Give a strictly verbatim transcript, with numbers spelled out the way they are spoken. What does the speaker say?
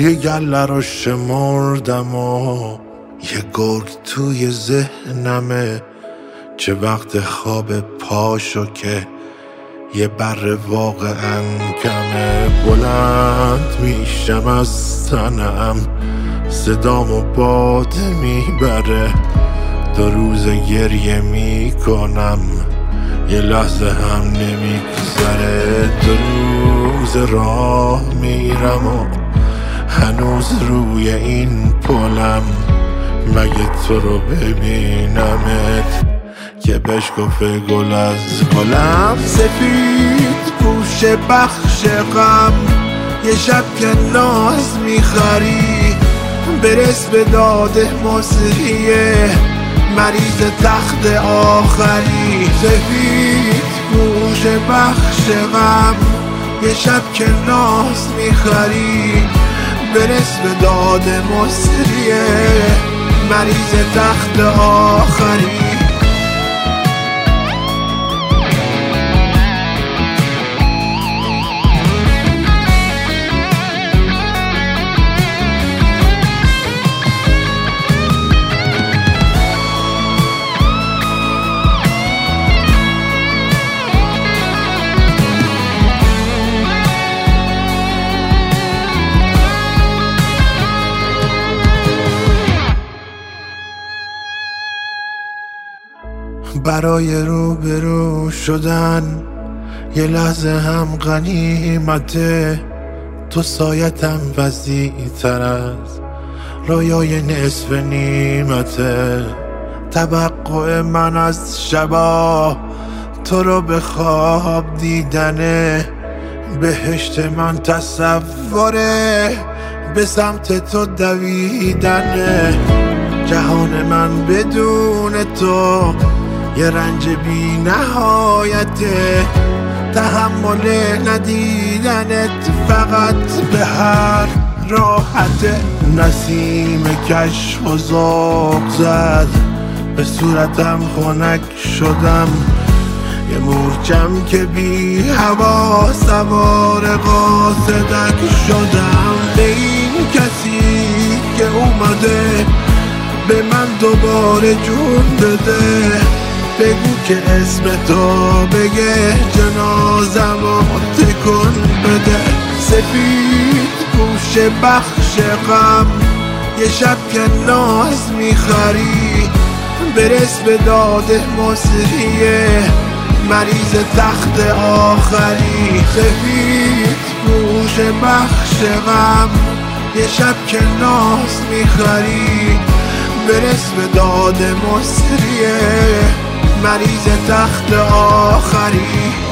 یه گله رو شمردم و یه گرگ توی ذهنمه. چه وقت خواب پاشو که یه بر واقعا کمه. بلند میشم از تنم، صدامو باد میبره. دو روز گریه میکنم، یه لحظه هم نمیگذره. دو روز راه میرم و هنوز روی این پلم. مگه تو رو ببینمت که بشکفه گل از گلم. سفید پوش بخش غم، یه شب که ناز میخری. برس به داده مصریه، مریض تخت آخری. سفید پوش بخش غم، یه شب که ناز میخری. برس به داده مصریه، مریض تخت آخری. برای روبرو شدن یه لحظه هم غنیمته. تو سایتم وسیع تر از رویای نصف نیمته. توقع من از شبا تو رو به خواب دیدنه. بهشت من تصوره، به سمت تو دویدنه. جهان من بدون تو یه رنج بی نهایته. تحمل ندیدنت فقط به هر راحته. نسیم کشف و ذوق زد، به صورتم خنک شدم. یه مورچم که بی هوا سوار قاصدک شدم. به این کسی که اومده به من دوباره جون بده. بگو که اسم تو بگه، جنازمو تکون بده. سفید پوش بخش غم، یه شب که ناز میخری. برس به داده مصریه، مریض تخت آخری. سفید پوش بخش غم، یه شب که ناز میخری. برس به داده مصریه، مریض تخت آخری.